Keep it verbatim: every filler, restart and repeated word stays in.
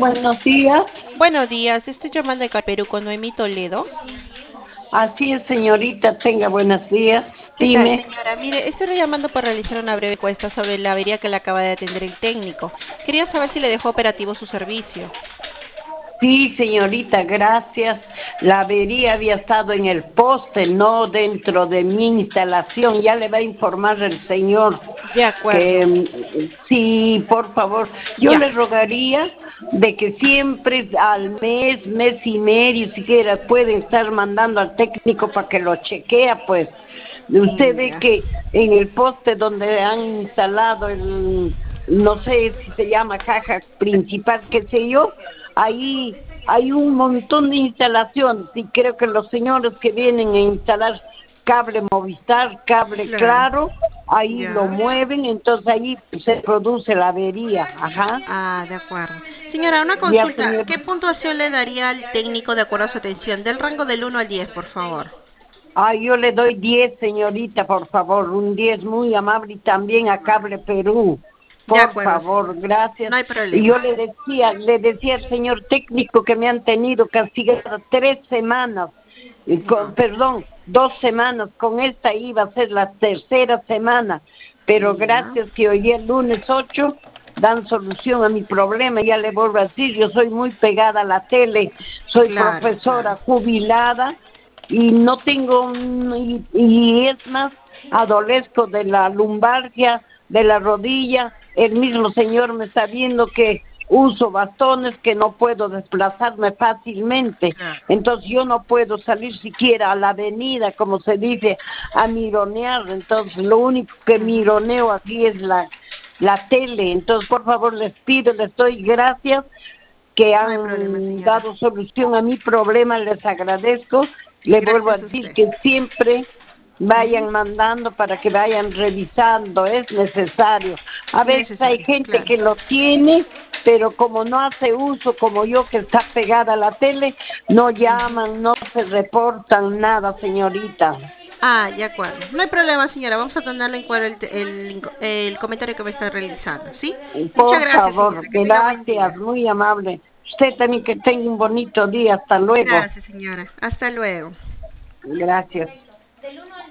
Buenos días. Buenos días, estoy llamando de Perú con Noemí Toledo. Así es, señorita. Tenga buenos días. ¿Qué tal, Dime. señora? Mire, estoy llamando para realizar una breve encuesta sobre la avería que le acaba de atender el técnico. Quería saber si le dejó operativo su servicio. Sí, señorita, gracias. La avería había estado en el poste, no dentro de mi instalación. Ya le va a informar el señor De que acuerdo. mm, sí, por favor. Yo Ya. le rogaría de que siempre al mes, mes y medio, siquiera pueden estar mandando al técnico para que lo chequea, pues. Usted Mm, ve ya. que en el poste donde han instalado el, no sé si se llama caja principal, qué sé yo, ahí hay un montón de instalaciones y creo que los señores que vienen a instalar cable Movistar, cable Claro. Claro, ahí lo Ya. mueven, entonces ahí se produce la avería, ajá. Ah, de acuerdo. Señora, una Ya, consulta. señor. ¿Qué puntuación le daría al técnico de acuerdo a su atención? Del rango del uno al diez, por favor. Ah, yo le doy diez, señorita, por favor, un diez muy amable y también a Cable Perú. De Por acuerdo, favor, señora. gracias. No hay Y problema. yo le decía, le decía al señor técnico que me han tenido castigada tres semanas, y con, No. perdón, dos semanas, con esta iba a ser la tercera semana, pero Ya. gracias que hoy día lunes ocho dan solución a mi problema, ya le vuelvo a decir, yo soy muy pegada a la tele, soy Claro, profesora claro. jubilada, y no tengo, mm, y, y es más, adolezco de la lumbalgia, de la rodilla, el mismo señor me está viendo que uso bastones, que no puedo desplazarme fácilmente, Claro. entonces yo no puedo salir siquiera a la avenida, como se dice, a mironear, entonces lo único que Ujú. mironeo aquí es la, la tele, entonces por favor les pido, les doy gracias que No hay problema, han señora. dado solución a mi problema, les agradezco. Le vuelvo a Gracias a decir usted. que siempre Ujú. vayan mandando para que vayan revisando, es necesario. A Es veces hay necesario, gente claro. que lo tiene, pero como no hace uso, como yo que está pegada a la tele, no Ujú. llaman, no se reportan nada, señorita. Ah, de acuerdo. No hay problema, señora. Vamos a tenerlo en cuenta el, te- el, inco- el comentario que me está realizando, ¿sí? Muchas Por gracias, favor, señora. Que tenga buen gracias, día. muy amable. Usted también que tenga un bonito día, hasta luego. Gracias, señora. Hasta luego. Gracias.